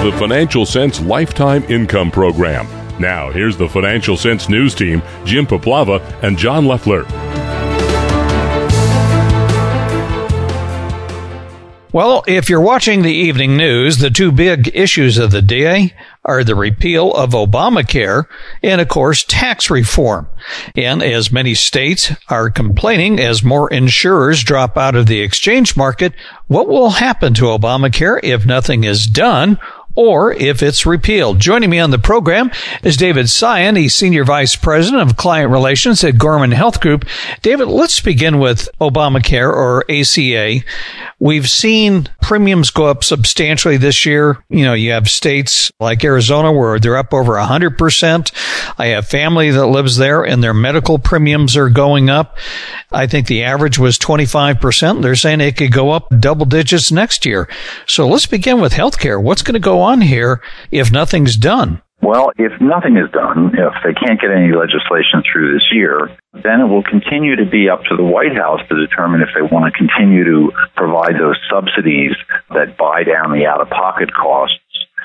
the Financial Sense Lifetime Income Program. Now, here's the Financial Sense News team, Jim Paplava and John Leffler. Well, if you're watching the evening news, the two big issues of the day are the repeal of Obamacare and, of course, tax reform. And as many states are complaining as more insurers drop out of the exchange market, what will happen to Obamacare if nothing is done or if it's repealed? Joining me on the program is David Sayan. He's Senior Vice President of Client Relations at Gorman Health Group. David, let's begin with Obamacare, or ACA. We've seen premiums go up substantially this year. You know, you have states like Arizona where they're up over 100%. I have family that lives there and their medical premiums are going up. I think the average was 25%. They're saying it could go up double digits next year. So let's begin with healthcare. What's going to go on here if nothing's done? Well, if nothing is done, if they can't get any legislation through this year, then it will continue to be up to the White House to determine if they want to continue to provide those subsidies that buy down the out-of-pocket costs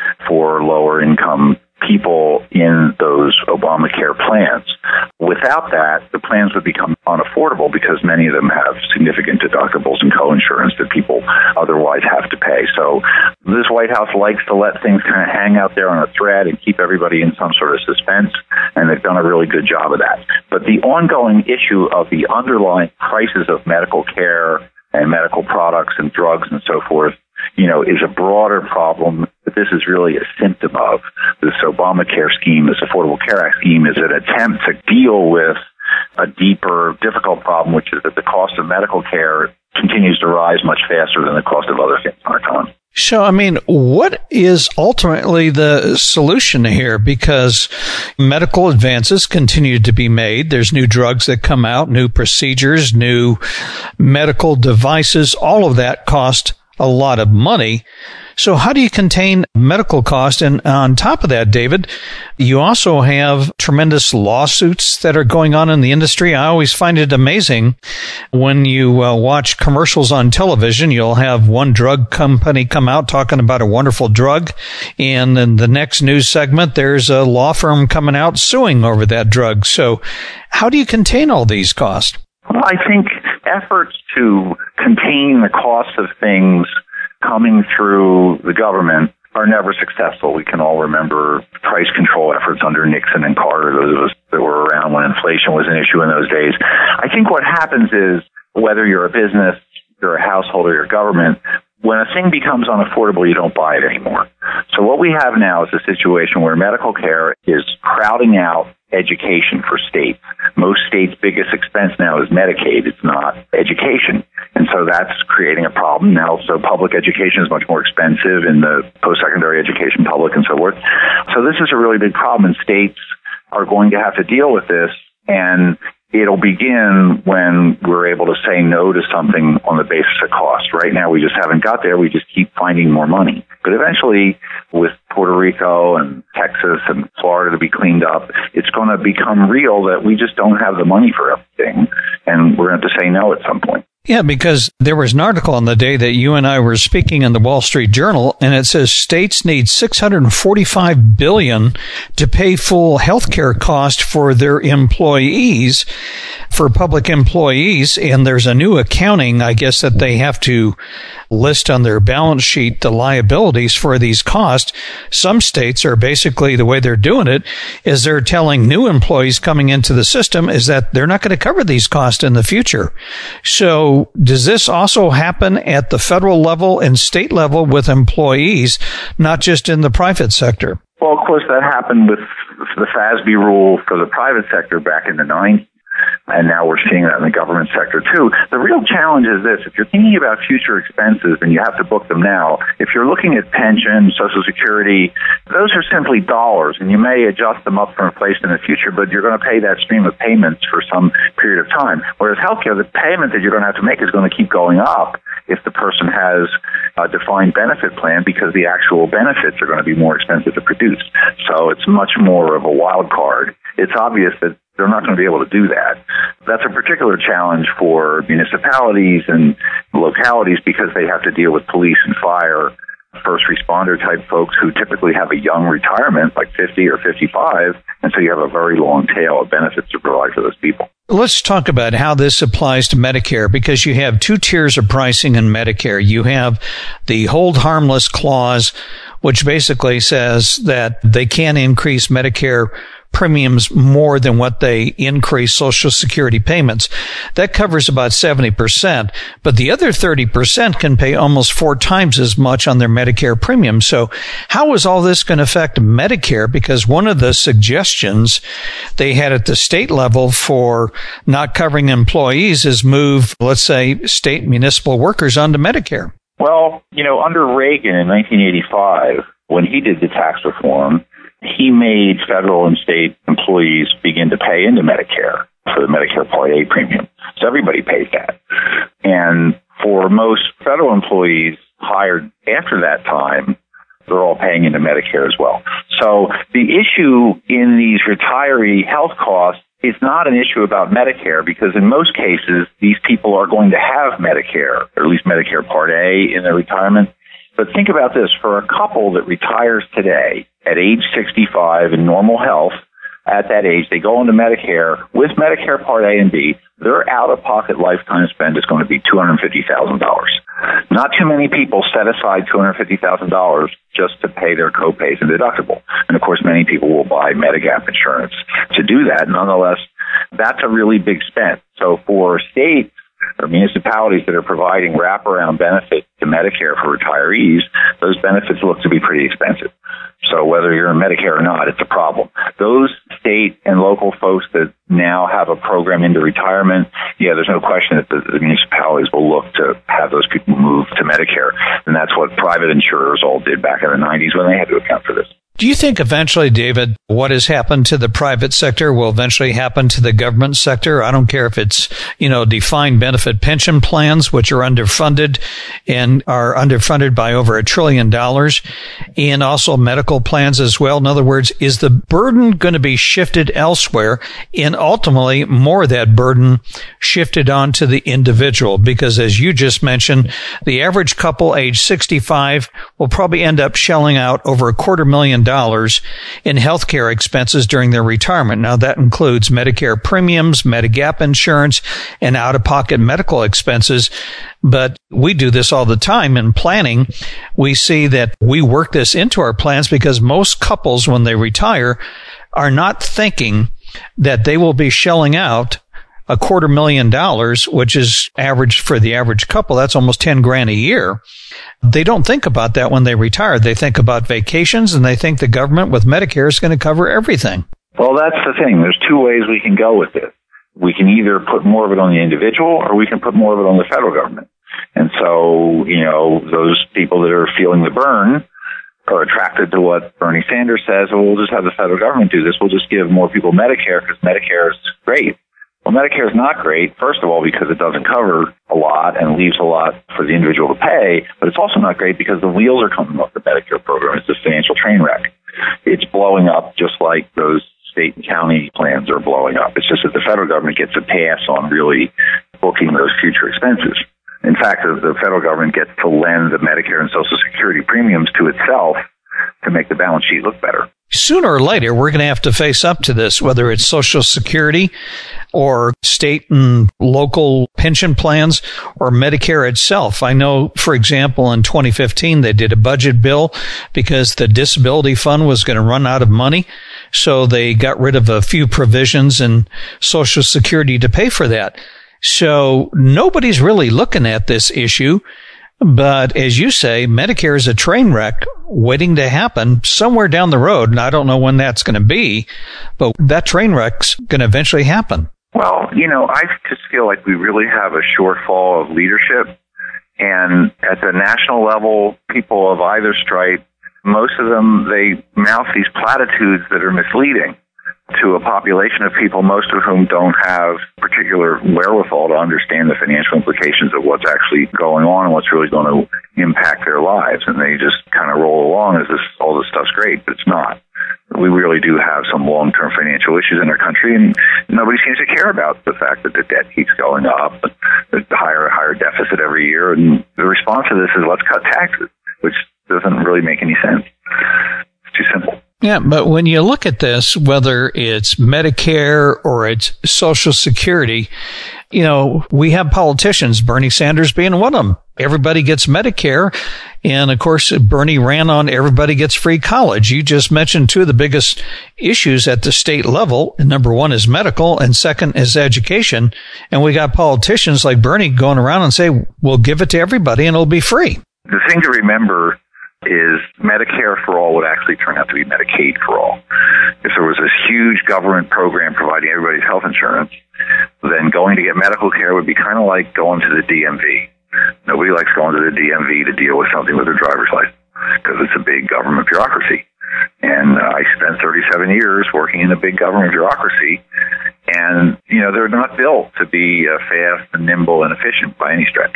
for lower-income people in those Obamacare plans. Without that, the plans would become unaffordable because many of them have significant deductibles and coinsurance that people otherwise have to pay. So this White House likes to let things kind of hang out there on a thread and keep everybody in some sort of suspense, and they've done a really good job of that. But the ongoing issue of the underlying prices of medical care and medical products and drugs and so forth, you know, is a broader problem. But this is really a symptom of this Obamacare scheme. This Affordable Care Act scheme is an attempt to deal with a deeper, difficult problem, which is that the cost of medical care continues to rise much faster than the cost of other things in our economy. So, I mean, what is ultimately the solution here? Because medical advances continue to be made. There's new drugs that come out, new procedures, new medical devices. All of that cost a lot of money. So how do you contain medical costs? And on top of that, David, you also have tremendous lawsuits that are going on in the industry. I always find it amazing when you watch commercials on television. You'll have one drug company come out talking about a wonderful drug, and then the next news segment, there's a law firm coming out suing over that drug. So how do you contain all these costs? Well, I think efforts to contain the cost of things coming through the government are never successful. We can all remember price control efforts under Nixon and Carter, those of us that were around when inflation was an issue in those days. I think what happens is, whether you're a business, you're a household, or you're government, when a thing becomes unaffordable, you don't buy it anymore. So what we have now is a situation where medical care is crowding out education for states. Most states' biggest expense now is Medicaid. It's not education. And so that's creating a problem. Now, so public education is much more expensive in the post-secondary education public and so forth. So this is a really big problem, and states are going to have to deal with this, and it'll begin when we're able to say no to something on the basis of cost. Right now, we just haven't got there. We just keep finding more money. But eventually, with Puerto Rico and Texas and Florida to be cleaned up, it's going to become real that we just don't have the money for everything, and we're going to have to say no at some point. Yeah, because there was an article on the day that you and I were speaking in the Wall Street Journal, and it says states need $645 billion to pay full health care cost for their employees, for public employees, and there's a new accounting, I guess, that they have to list on their balance sheet the liabilities for these costs. Some states are basically, the way they're doing it is they're telling new employees coming into the system is that they're not going to cover these costs in the future. So does this also happen at the federal level and state level with employees, not just in the private sector? Well, of course, that happened with the FASB rule for the private sector back in the 90s. And now we're seeing that in the government sector, too. The real challenge is this. If you're thinking about future expenses, and you have to book them now, if you're looking at pension, Social Security, those are simply dollars, and you may adjust them up for inflation in the future, but you're going to pay that stream of payments for some period of time. Whereas healthcare, the payment that you're going to have to make is going to keep going up if the person has a defined benefit plan, because the actual benefits are going to be more expensive to produce. So it's much more of a wild card. It's obvious that they're not going to be able to do that. That's a particular challenge for municipalities and localities because they have to deal with police and fire first responder type folks who typically have a young retirement, like 50 or 55, and so you have a very long tail of benefits to provide for those people. Let's talk about how this applies to Medicare, because you have two tiers of pricing in Medicare. You have the hold harmless clause, which basically says that they can't increase Medicare premiums more than what they increase Social Security payments. That covers about 70%, but the other 30% can pay almost 4 times as much on their Medicare premium. So how is all this going to affect Medicare? Because one of the suggestions they had at the state level for not covering employees is move, let's say, state municipal workers onto Medicare. Well, under Reagan in 1985, when he did the tax reform, he made federal and state employees begin to pay into Medicare for the Medicare Part A premium. So everybody pays that. And for most federal employees hired after that time, they're all paying into Medicare as well. So the issue in these retiree health costs is not an issue about Medicare, because in most cases, these people are going to have Medicare, or at least Medicare Part A in their retirement. But think about this. For a couple that retires today at age 65 in normal health, at that age, they go into Medicare. With Medicare Part A and B, their out-of-pocket lifetime spend is going to be $250,000. Not too many people set aside $250,000 just to pay their co-pays and deductible. And, of course, many people will buy Medigap insurance to do that. Nonetheless, that's a really big spend. So for states or municipalities that are providing wraparound benefits to Medicare for retirees, those benefits look to be pretty expensive. So whether you're in Medicare or not, it's a problem. Those state and local folks that now have a program into retirement, there's no question that the municipalities will look to have those people move to Medicare. And that's what private insurers all did back in the 90s when they had to account for this. Do you think eventually, David, what has happened to the private sector will eventually happen to the government sector? I don't care if it's, defined benefit pension plans, which are underfunded and are underfunded by over $1 trillion, and also medical plans as well. In other words, is the burden going to be shifted elsewhere, and ultimately more of that burden shifted onto the individual? Because as you just mentioned, the average couple age 65 will probably end up shelling out over $250,000 in healthcare expenses during their retirement. Now, that includes Medicare premiums, Medigap insurance, and out-of-pocket medical expenses. But we do this all the time in planning. We see that we work this into our plans because most couples, when they retire, are not thinking that they will be shelling out $250,000, which is average for the average couple. That's almost $10,000 a year. They don't think about that when they retire. They think about vacations, and they think the government with Medicare is going to cover everything. Well, that's the thing. There's two ways we can go with this. We can either put more of it on the individual, or we can put more of it on the federal government. And so, those people that are feeling the burn are attracted to what Bernie Sanders says, well, we'll just have the federal government do this. We'll just give more people Medicare because Medicare is great. Well, Medicare is not great, first of all, because it doesn't cover a lot and leaves a lot for the individual to pay, but it's also not great because the wheels are coming off the Medicare program. It's a financial train wreck. It's blowing up just like those state and county plans are blowing up. It's just that the federal government gets a pass on really booking those future expenses. In fact, the federal government gets to lend the Medicare and Social Security premiums to itself to make the balance sheet look better. Sooner or later, we're going to have to face up to this, whether it's Social Security or state and local pension plans or Medicare itself. I know, for example, in 2015, they did a budget bill because the disability fund was going to run out of money. So they got rid of a few provisions in Social Security to pay for that. So nobody's really looking at this issue. But as you say, Medicare is a train wreck waiting to happen somewhere down the road. And I don't know when that's going to be, but that train wreck's going to eventually happen. Well, I just feel like we really have a shortfall of leadership. And at the national level, people of either stripe, most of them, they mouth these platitudes that are misleading to a population of people, most of whom don't have particular wherewithal to understand the financial implications of what's actually going on and what's really going to impact their lives. And they just kind of roll along as all this stuff's great, but it's not. We really do have some long-term financial issues in our country, and nobody seems to care about the fact that the debt keeps going up, the higher deficit every year. And the response to this is let's cut taxes, which the doesn't really make any sense. It's too simple. Yeah, but when you look at this, whether it's Medicare or it's Social Security, you know, we have politicians, Bernie Sanders being one of them. Everybody gets Medicare. And of course, Bernie ran on everybody gets free college. You just mentioned two of the biggest issues at the state level. Number one is medical and second is education. And we got politicians like Bernie going around and say, we'll give it to everybody and it'll be free. The thing to remember is Medicare for all would actually turn out to be Medicaid for all. If there was this huge government program providing everybody's health insurance, then going to get medical care would be kind of like going to the DMV. Nobody likes going to the DMV to deal with something with their driver's license because it's a big government bureaucracy. And I spent 37 years working in a big government bureaucracy. And, you know, they're not built to be fast and nimble and efficient by any stretch.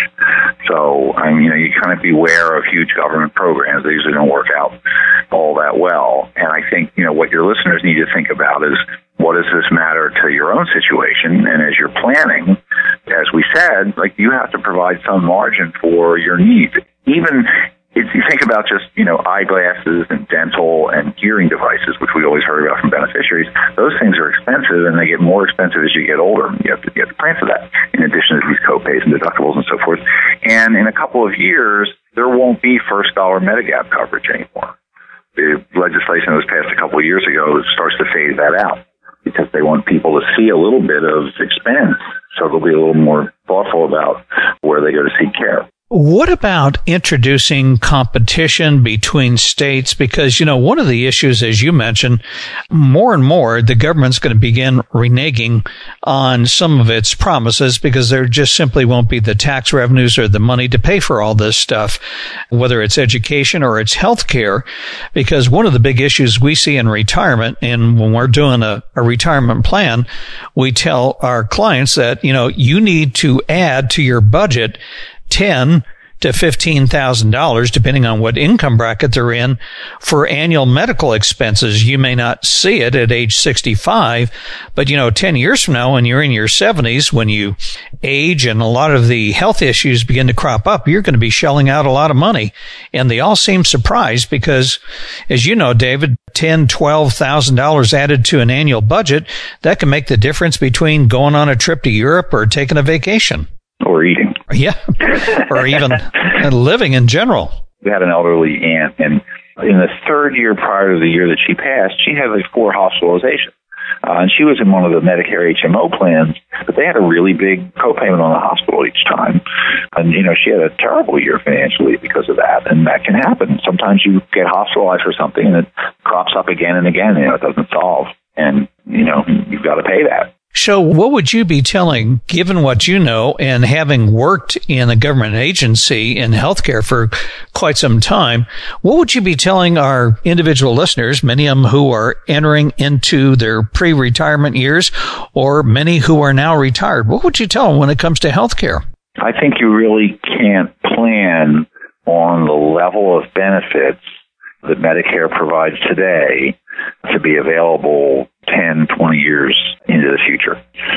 So, you know, you kind of beware of huge government programs. They usually don't work out all that well. And I think, you know, what your listeners need to think about is, what does this matter to your own situation? And as you're planning, as we said, like, you have to provide some margin for your needs. Even if you think about just, you know, eyeglasses and dental and hearing devices, which we always heard about from beneficiaries, those things are expensive and they get more expensive as you get older. You have to plan for that in addition to these copays and deductibles and so forth. And in a couple of years, there won't be first dollar Medigap coverage anymore. The legislation that was passed a couple of years ago starts to phase that out because they want people to see a little bit of expense. So they'll be a little more thoughtful about where they go to seek care. What about introducing competition between states? Because, you know, one of the issues, as you mentioned, more and more the government's going to begin reneging on some of its promises because there just simply won't be the tax revenues or the money to pay for all this stuff, whether it's education or it's health care. Because one of the big issues we see in retirement, and when we're doing a retirement plan, we tell our clients that, you know, you need to add to your budget $10,000 to $15,000, depending on what income bracket they're in, for annual medical expenses. You may not see it at age 65, but, you know, 10 years from now, when you're in your 70s, when you age and a lot of the health issues begin to crop up, you're going to be shelling out a lot of money. And they all seem surprised because, as you know, David, $10,000, $12,000 added to an annual budget, that can make the difference between going on a trip to Europe or taking a vacation. Or eating. Yeah, or even living in general. We had an elderly aunt, and in the third year prior to the year that she passed, she had like 4 hospitalizations. And she was in one of the Medicare HMO plans, but they had a really big copayment on the hospital each time. And, you know, she had a terrible year financially because of that. And that can happen. Sometimes you get hospitalized for something and it crops up again and again, and, you know, it doesn't solve. And, you know, you've got to pay that. So what would you be telling, given what you know and having worked in a government agency in healthcare for quite some time, what would you be telling our individual listeners, many of them who are entering into their pre-retirement years or many who are now retired? What would you tell them when it comes to healthcare? I think you really can't plan on the level of benefits that Medicare provides today to be available 10, 20 years into the future.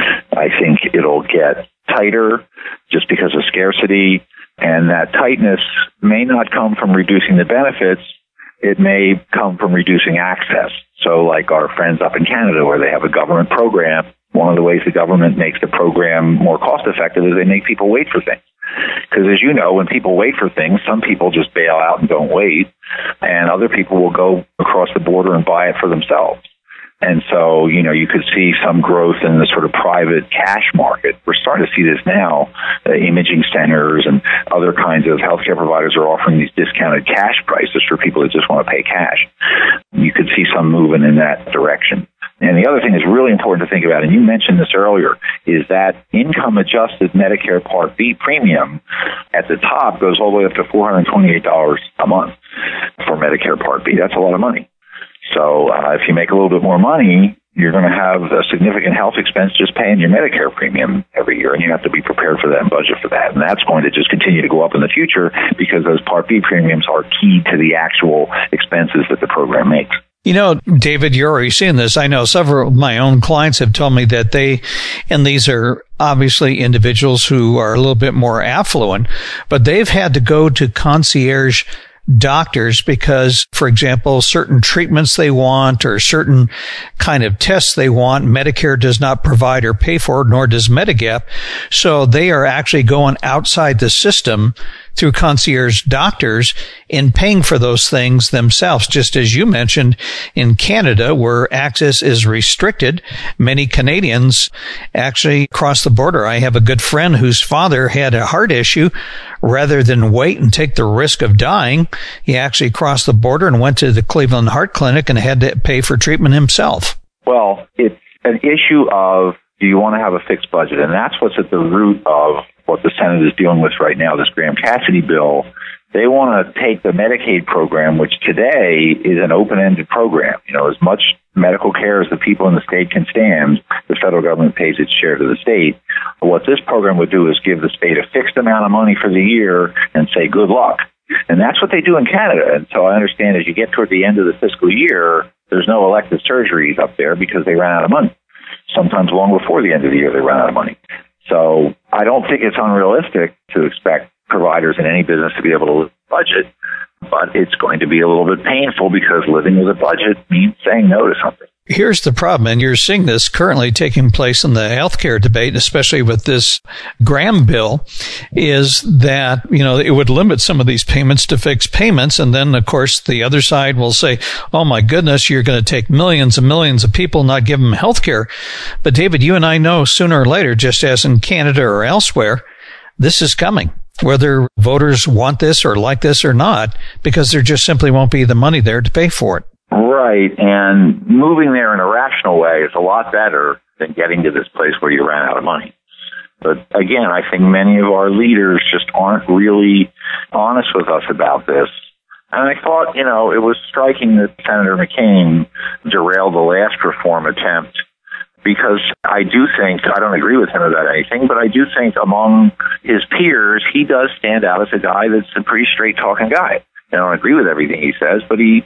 I think it'll get tighter just because of scarcity, and that tightness may not come from reducing the benefits. It may come from reducing access. So like our friends up in Canada where they have a government program, one of the ways the government makes the program more cost effective is they make people wait for things. Because as you know, when people wait for things, some people just bail out and don't wait, and other people will go across the border and buy it for themselves. And so, you know, you could see some growth in the sort of private cash market. We're starting to see this now. Imaging centers and other kinds of healthcare providers are offering these discounted cash prices for people that just want to pay cash. You could see some movement in that direction. And the other thing that's really important to think about, and you mentioned this earlier, is that income-adjusted Medicare Part B premium at the top goes all the way up to $428 a month for Medicare Part B. That's a lot of money. So if you make a little bit more money, you're going to have a significant health expense just paying your Medicare premium every year, and you have to be prepared for that and budget for that. And that's going to just continue to go up in the future because those Part B premiums are key to the actual expenses that the program makes. You know, David, you're already seeing this. I know several of my own clients have told me that and these are obviously individuals who are a little bit more affluent, but they've had to go to concierge doctors because, for example, certain treatments they want or certain kind of tests they want, Medicare does not provide or pay for, nor does Medigap. So they are actually going outside the system through concierge doctors in paying for those things themselves. Just as you mentioned, in Canada, where access is restricted, many Canadians actually cross the border. I have a good friend whose father had a heart issue. Rather than wait and take the risk of dying, he actually crossed the border and went to the Cleveland Heart Clinic and had to pay for treatment himself. Well, it's an issue of, do you want to have a fixed budget? And that's what's at the root of what the Senate is dealing with right now, this Graham-Cassidy bill. They want to take the Medicaid program, which today is an open-ended program. As much medical care as the people in the state can stand, the federal government pays its share to the state. What this program would do is give the state a fixed amount of money for the year and say, good luck. And that's what they do in Canada. And so I understand as you get toward the end of the fiscal year, there's no elective surgeries up there because they ran out of money. Sometimes long before the end of the year, they run out of money. So I don't think it's unrealistic to expect providers in any business to be able to budget, but it's going to be a little bit painful because living with a budget means saying no to something. Here's the problem, and you're seeing this currently taking place in the healthcare debate, especially with this Graham bill, is that, it would limit some of these payments to fixed payments. And then, of course, the other side will say, oh, my goodness, you're going to take millions and millions of people, not give them healthcare. But, David, you and I know sooner or later, just as in Canada or elsewhere, this is coming, whether voters want this or like this or not, because there just simply won't be the money there to pay for it. Right, and moving there in a rational way is a lot better than getting to this place where you ran out of money. But again, I think many of our leaders just aren't really honest with us about this. And I thought, it was striking that Senator McCain derailed the last reform attempt, because I do think, I don't agree with him about anything, but I do think among his peers, he does stand out as a guy that's a pretty straight-talking guy. I don't agree with everything he says, but he's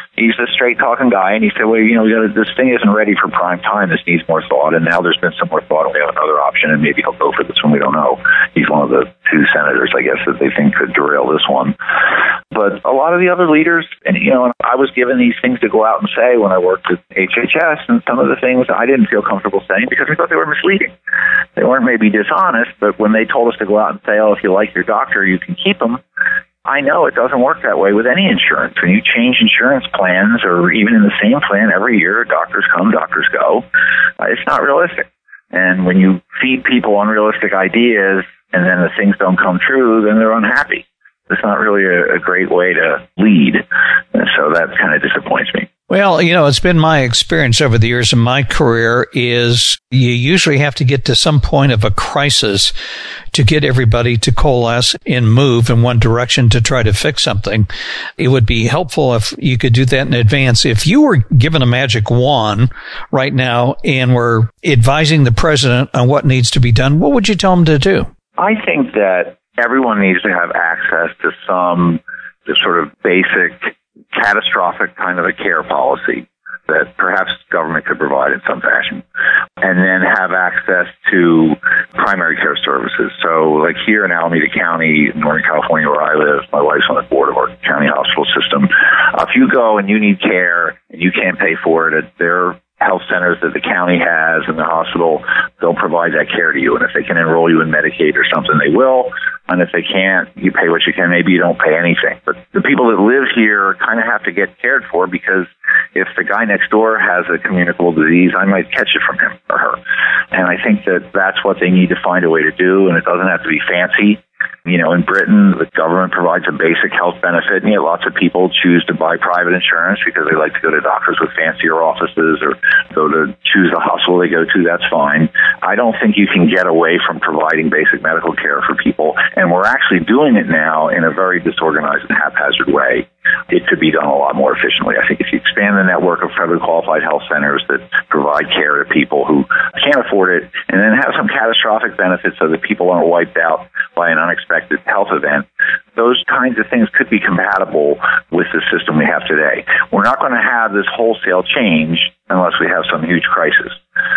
a straight-talking guy, and he said, well, this thing isn't ready for prime time. This needs more thought, and now there's been some more thought, and we have another option, and maybe he'll go for this one. We don't know. He's one of the two senators, I guess, that they think could derail this one. But a lot of the other leaders, and I was given these things to go out and say when I worked at HHS, and some of the things I didn't feel comfortable saying because I thought they were misleading. They weren't maybe dishonest, but when they told us to go out and say, oh, if you like your doctor, you can keep him, I know it doesn't work that way with any insurance. When you change insurance plans, or even in the same plan every year, doctors come, doctors go, it's not realistic. And when you feed people unrealistic ideas and then the things don't come true, then they're unhappy. It's not really a great way to lead. And so that kind of disappoints me. Well, it's been my experience over the years in my career is you usually have to get to some point of a crisis to get everybody to coalesce and move in one direction to try to fix something. It would be helpful if you could do that in advance. If you were given a magic wand right now and were advising the president on what needs to be done, what would you tell him to do? I think that everyone needs to have access to some sort of basic catastrophic kind of a care policy that perhaps government could provide in some fashion, and then have access to primary care services. So like here in Alameda County, Northern California, where I live, my wife's on the board of our county hospital system. If you go and you need care and you can't pay for it at their health centers that the county has and the hospital, they'll provide that care to you. And if they can enroll you in Medicaid or something, they will. And if they can't, you pay what you can. Maybe you don't pay anything. But the people that live here kind of have to get cared for, because if the guy next door has a communicable disease, I might catch it from him or her. And I think that that's what they need to find a way to do. And it doesn't have to be fancy. In Britain, the government provides a basic health benefit, and yet lots of people choose to buy private insurance because they like to go to doctors with fancier offices or go to choose the hospital they go to. That's fine. I don't think you can get away from providing basic medical care for people, and we're actually doing it now in a very disorganized and haphazard way. It could be done a lot more efficiently. I think if you expand the network of federally qualified health centers that provide care to people who can't afford it, and then have some catastrophic benefits so that people aren't wiped out by an unexpected health event, those kinds of things could be compatible with the system we have today. We're not going to have this wholesale change unless we have some huge crisis.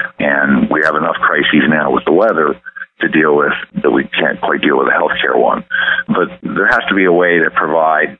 And we have enough crises now with the weather to deal with that we can't quite deal with a healthcare one. But there has to be a way to provide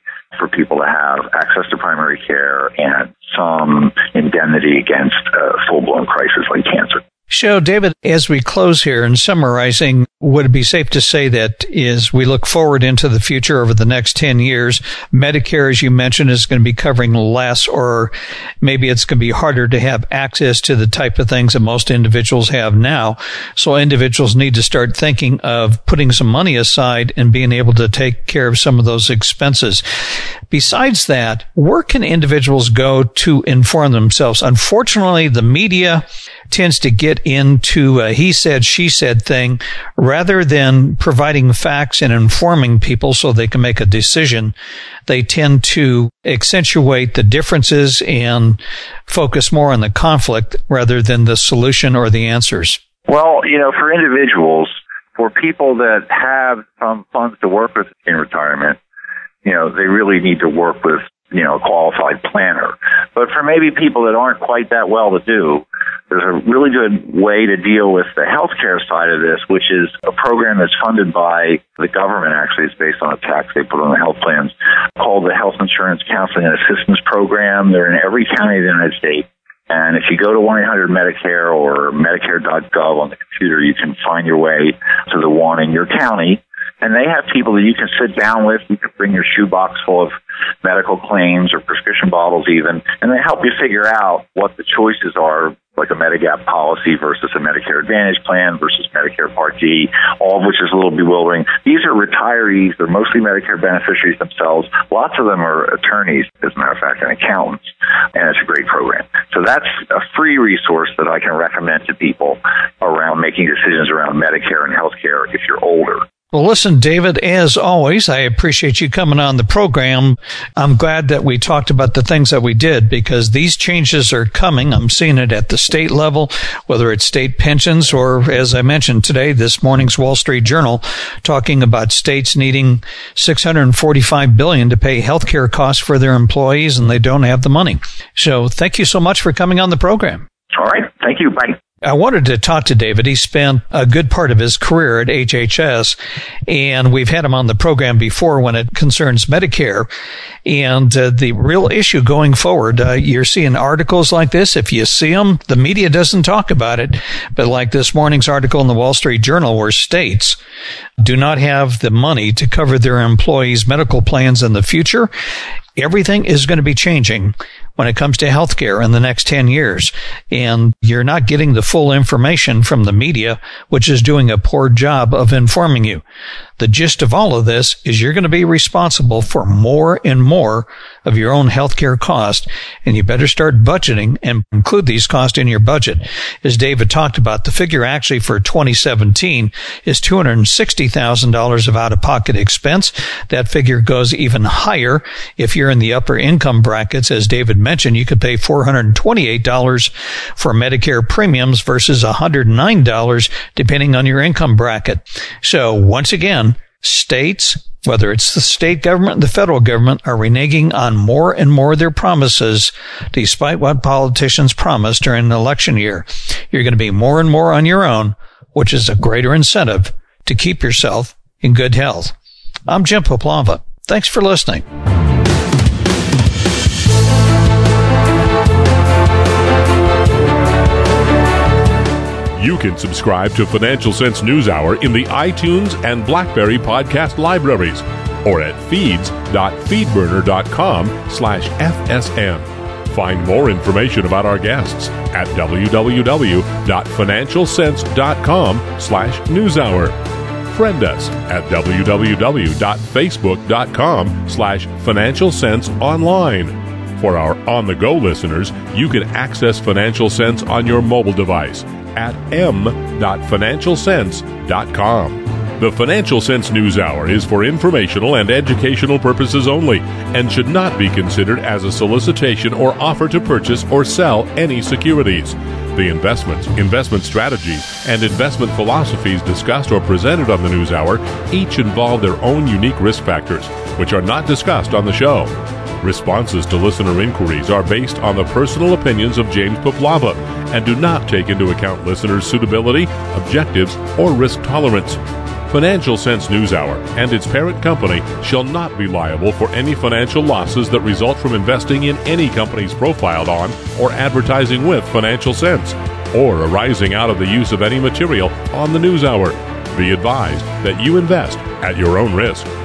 for people to have access to primary care and some indemnity against a full-blown crisis like cancer. So, David, as we close here and summarizing, would it be safe to say that as we look forward into the future over the next 10 years, Medicare, as you mentioned, is going to be covering less, or maybe it's going to be harder to have access to the type of things that most individuals have now. So individuals need to start thinking of putting some money aside and being able to take care of some of those expenses. Besides that, where can individuals go to inform themselves? Unfortunately, the media tends to get into a he said, she said thing rather than providing facts and informing people so they can make a decision. They tend to accentuate the differences and focus more on the conflict rather than the solution or the answers. Well, for individuals, for people that have some funds to work with in retirement, they really need to work with, a qualified planner. But for maybe people that aren't quite that well-to-do, there's a really good way to deal with the healthcare side of this, which is a program that's funded by the government. Actually, it's based on a tax they put on the health plans, called the Health Insurance Counseling and Assistance Program. They're in every county of the United States. And if you go to 1-800-Medicare or Medicare.gov on the computer, you can find your way to the one in your county. And they have people that you can sit down with. You can bring your shoebox full of medical claims or prescription bottles even, and they help you figure out what the choices are, like a Medigap policy versus a Medicare Advantage plan versus Medicare Part D, all of which is a little bewildering. These are retirees. They're mostly Medicare beneficiaries themselves. Lots of them are attorneys, as a matter of fact, and accountants, and it's a great program. So that's a free resource that I can recommend to people around making decisions around Medicare and healthcare if you're older. Well, listen, David, as always, I appreciate you coming on the program. I'm glad that we talked about the things that we did because these changes are coming. I'm seeing it at the state level, whether it's state pensions or, as I mentioned today, this morning's Wall Street Journal talking about states needing $645 billion to pay healthcare costs for their employees, and they don't have the money. So thank you so much for coming on the program. All right. Thank you. Bye. I wanted to talk to David. He spent a good part of his career at HHS, and we've had him on the program before when it concerns Medicare. And the real issue going forward, you're seeing articles like this. If you see them, the media doesn't talk about it. But like this morning's article in the Wall Street Journal where states do not have the money to cover their employees' medical plans in the future, everything is going to be changing when it comes to healthcare in the next 10 years. And you're not getting the full information from the media, which is doing a poor job of informing you. The gist of all of this is you're going to be responsible for more and more of your own healthcare cost, and you better start budgeting and include these costs in your budget. As David talked about, the figure actually for 2017 is $260,000 of out-of-pocket expense. That figure goes even higher if you're in the upper income brackets. As David mentioned, you could pay $428 for Medicare premiums versus $109 depending on your income bracket. So once again, states, whether it's the state government and the federal government, are reneging on more and more of their promises despite what politicians promise during an election year. You're going to be more and more on your own, which is a greater incentive to keep yourself in good health. I'm Jim Poplava. Thanks for listening. You can subscribe to Financial Sense NewsHour in the iTunes and BlackBerry podcast libraries or at feeds.feedburner.com/FSN. Find more information about our guests at www.financialsense.com/NewsHour. Friend us at www.facebook.com/Financial Sense Online. For our on-the-go listeners, you can access Financial Sense on your mobile device at m.financialsense.com. The Financial Sense NewsHour is for informational and educational purposes only and should not be considered as a solicitation or offer to purchase or sell any securities. The investments, investment strategies, and investment philosophies discussed or presented on the NewsHour each involve their own unique risk factors, which are not discussed on the show. Responses to listener inquiries are based on the personal opinions of James Poplava and do not take into account listeners' suitability, objectives, or risk tolerance. Financial Sense NewsHour and its parent company shall not be liable for any financial losses that result from investing in any companies profiled on or advertising with Financial Sense, or arising out of the use of any material on the NewsHour. Be advised that you invest at your own risk.